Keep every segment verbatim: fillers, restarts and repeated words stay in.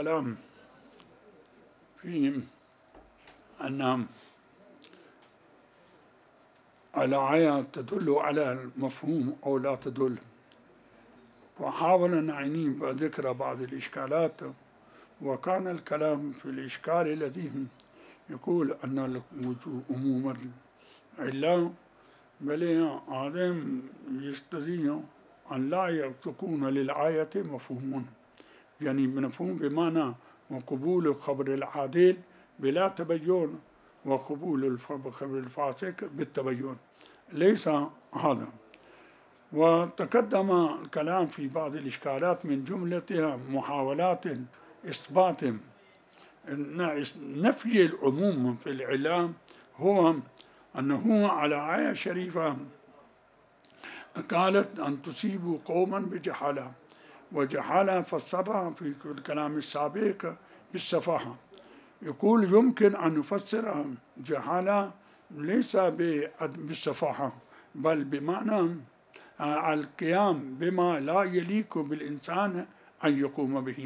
الكلام في أن الآية تدل على المفهوم أو لا تدل، وحاول نعني بذكر بعض الإشكالات. وكان الكلام في الإشكال الذي يقول أن عموم العلة بل آدم يستطيع أن لا تكون للآية مفهوم، يعني مفهوم بمعنى وقبول خبر العادل بلا تبين وقبول الخبر الفاسق بالتبين، ليس هذا. وتقدم الكلام في بعض الإشكالات من جملتها محاولات إثبات نفي العموم في العلة، هو أنه على آية شريفة قالت أن تصيبوا قوما بجهالة، وجهالة فسرها في الكلام السابق بالسفاهة. يقول يمكن أن نفسر جهالة ليس بالسفاهة بل بمعنى القيام بما لا يليق بالإنسان أن يقوم به.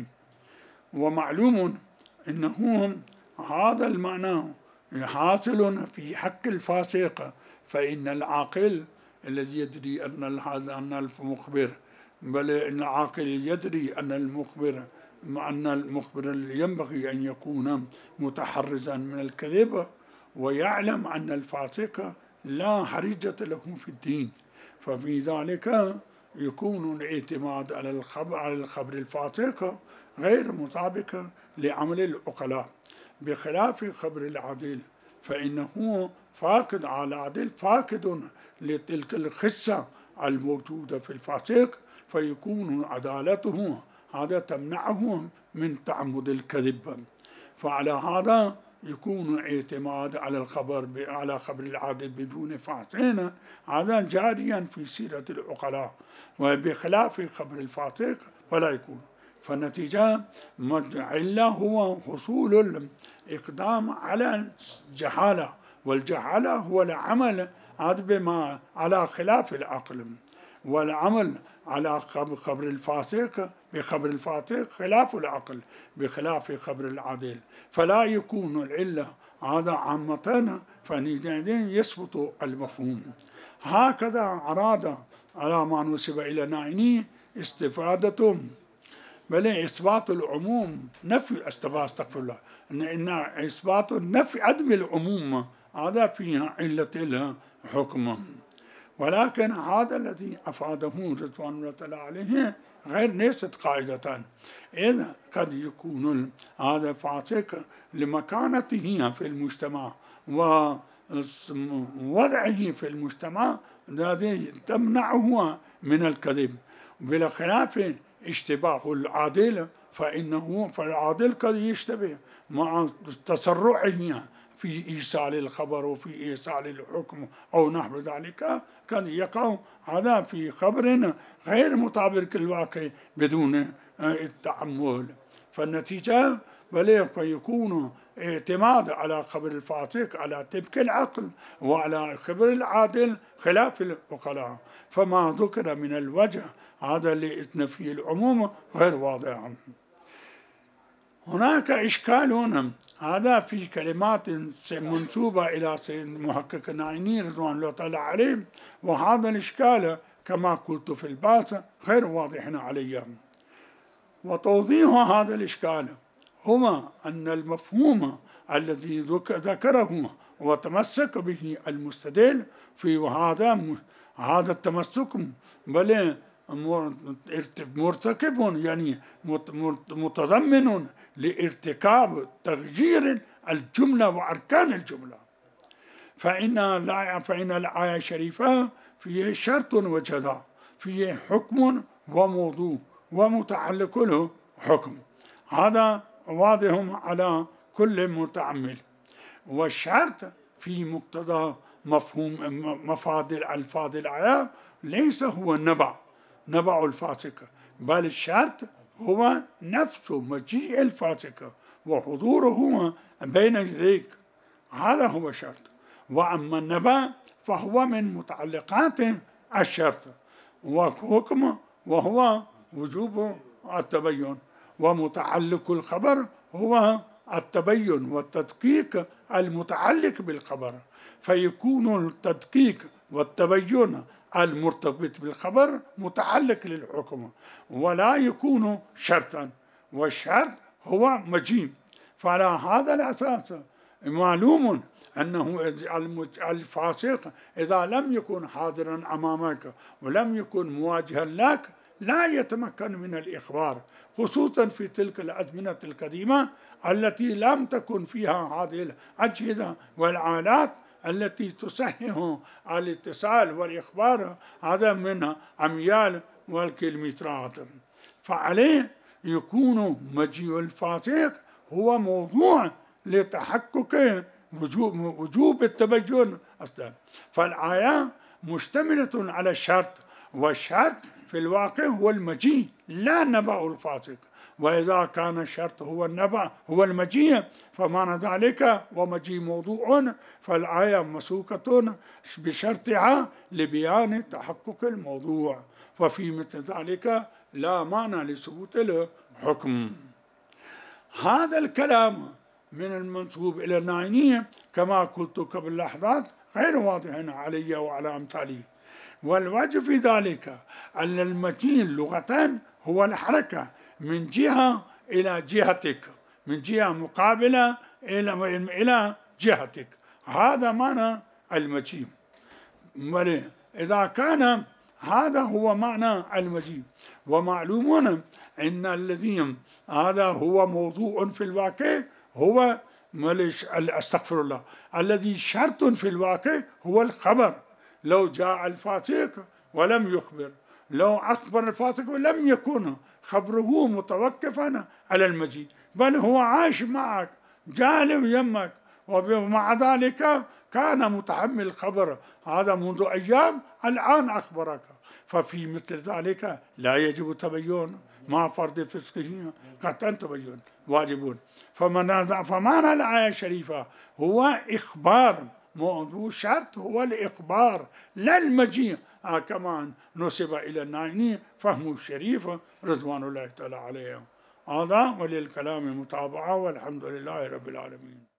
ومعلوم أنه هذا المعنى حاصل في حق الفاسق، فإن العاقل الذي يدري أن هذا أن المخبر بل إن العاقل يدري أن المخبر أن المخبر ينبغي أن يكون متحرزا من الكذب، ويعلم أن الفاسق لا حرجة له في الدين، ففي ذلك يكون الاعتماد على الخبر على الخبر الفاسق غير مطابق لعمل العقلاء، بخلاف خبر العدل فإنه فاقد على العدل فاقد لتلك الخصة الموجودة في الفاسق، فيكون عدالته هذا تمنعه من تعمد الكذب. فعلى هذا يكون اعتماد على الخبر على خبر العادل بدون فحصين هذا جاريا في سيرة العقلاء، وبخلاف خبر الفاسق فلا يكون. فالنتيجة علة هو حصول الإقدام على الجهالة، والجهالة هو العمل بما على خلاف العقل، والعمل على خبر الفاسق بخبر الفاسق خلاف العقل بخلاف خبر العادل، فلا يكون العلة هذا عامة، فعندئذ يثبت المفهوم. هكذا أراد على ما نسب إلى نائني استفادة بل إثبات العموم نفي استغفر الله إن إثبات نفي عدم العموم هذا فيها علة الحكم. ولكن هذا الذي أفاده رضوان الله تعالى عليه غير ليست قاعدة، إذ قد يكون هذا فاسق لمكانته في المجتمع ووضعه في المجتمع الذي تمنعه من الكذب، بخلاف اشتباه العادل فإنه فالعادل قد يشتبه مع تسرعه في إيصال الخبر وفي إيصال الحكم أو نحو ذلك، قد يقع هذا في خبر غير مطابق الواقع بدون التأمل. فالنتيجة بل فيكون اعتماد على خبر الفاسق على طبق العقل وعلى خبر العادل خلاف العقلاء، فما ذكر من الوجه هذا لنفي العموم غير واضح. هناك إشكال هذا في كلمات منسوبة إلى سيد المحقق النائني رضوان الله تعالى عليه، وهذا الإشكال كما قلت في البحث غير واضح علي. وتوضيح هذا الإشكال هو أن المفهوم الذي ذكره وتمسك به المستدل في هذا هذا التمسك بل مرتكب يعني متضمن لارتكاب تغيير الجملة وأركان الجملة، فإن لا فإن الآية الشريفة فيه شرط وجزاء، فيه حكم وموضوع ومتعلق له حكم، هذا واضح على كل متأمل. والشرط في مقتضى مفهوم مفاد الألفاظ الآية ليس هو النبع نبع الفاسق، بل الشرط هو نفس مجيء الفاسق وحضوره بين يديك، هذا هو الشرط. وأما النبع فهو من متعلقات الشرط وحكم وهو وجوب التبين. ومتعلق الخبر هو التبين والتدقيق المتعلق بالخبر، فيكون التدقيق والتبين المرتبط بالخبر متعلق للحكم ولا يكون شرطا، والشرط هو مجيء. فعلى هذا الأساس معلوم أنه الفاسق إذا لم يكن حاضرا أمامك ولم يكن مواجها لك لا يتمكن من الإخبار، خصوصا في تلك الأزمنة القديمة التي لم تكن فيها هذه الأجهزة والآلات التي تسهل الاتصال والإخبار هذا من أميال والكيلومترات. فعليه يكون مجيء الفاسق هو موضوع لتحقق وجوب, وجوب التبين أصلا. فالآية مشتملة على الشرط، والشرط في الواقع هو المجيء لا نبأ الفاسق، وإذا كان الشرط هو النبأ هو المجيء فمعنى ذلك ومجيء موضوع، فالآية مسوقة بشرطها لبيان تحقق الموضوع، وفي مثل ذلك لا معنى لثبوت الحكم. هذا الكلام من المنسوب إلى الناعينية كما قلت قبل لحظات غير واضح علي وعلى أمثالي، والوجه في ذلك أن المجيء لغة هو الحركة من جهة إلى جهتك، من جهة مقابلة إلى إلى جهتك، هذا معنى المجيء. إذا كان هذا هو معنى المجيء، ومعلوم أن الذي هذا هو موضوع في الواقع هو ملش استغفر الله الذي شرط في الواقع هو الخبر. لو جاء الفاسق ولم يخبر، لو أخبر الفاسق ولم يكن خبره متوقفا على المجيء، بل هو عايش معك جالب يمك، ومع ذلك كان متحمل الخبر هذا منذ أيام الآن أخبرك، ففي مثل ذلك لا يجب تبين مع فرض فسقه قطعا تبين واجبون. فمعنى الآية الشريفة هو إخبار، موضوع شرط هو الإخبار لا المجيء كما نسب إلى الناعيني فهمه الشريف رضوان الله تعالى عليه. هذا وللكلام متابعة، والحمد لله رب العالمين.